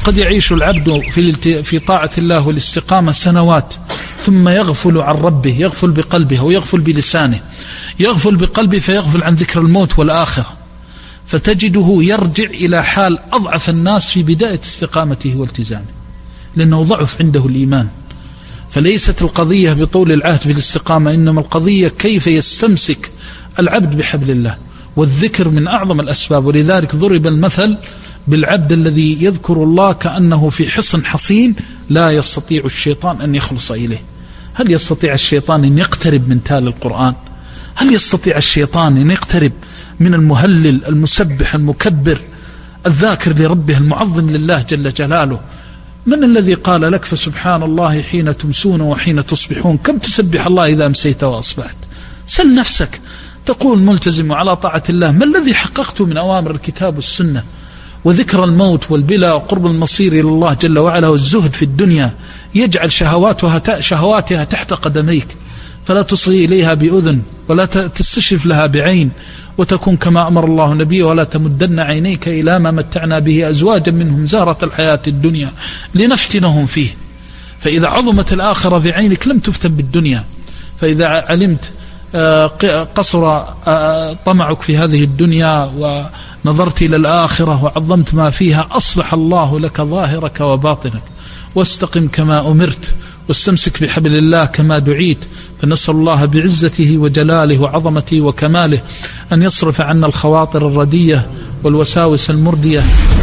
وقد يعيش العبد في طاعة الله والاستقامة سنوات ثم يغفل عن ربه، يغفل بقلبه أو يغفل بلسانه. يغفل بقلبه فيغفل عن ذكر الموت والآخرة، فتجده يرجع إلى حال أضعف الناس في بداية استقامته والتزامه، لأنه ضعف عنده الإيمان. فليست القضية بطول العهد في الاستقامة، إنما القضية كيف يستمسك العبد بحبل الله، والذكر من أعظم الأسباب. ولذلك ضرب المثل بالعبد الذي يذكر الله كأنه في حصن حصين لا يستطيع الشيطان أن يخلص إليه. هل يستطيع الشيطان أن يقترب من تال القرآن؟ هل يستطيع الشيطان أن يقترب من المهلل المسبح المكبر الذاكر لربه المعظم لله جل جلاله؟ من الذي قال لك فسبحان الله حين تمسون وحين تصبحون؟ كم تسبح الله إذا أمسيت وأصبحت؟ سل نفسك، تقول ملتزم على طاعة الله، ما الذي حققته من أوامر الكتاب والسنة وذكر الموت والبلاء وقرب المصير إلى الله جل وعلا والزهد في الدنيا يجعل شهواتها تحت قدميك، فلا تصغي إليها بأذن ولا تستشرف لها بعين، وتكون كما أمر الله نبيه ولا تمدن عينيك إلى ما متعنا به أزواجا منهم زهرة الحياة الدنيا لنفتنهم فيه. فإذا عظمت الآخرة في عينك لم تفتن بالدنيا. فإذا علمت قصر طمعك في هذه الدنيا ونظرت إلى الآخرة وعظمت ما فيها، أصلح الله لك ظاهرك وباطنك. واستقم كما أمرت، واستمسك بحبل الله كما دعيت. فنسأل الله بعزته وجلاله وعظمته وكماله أن يصرف عنا الخواطر الردية والوساوس المردية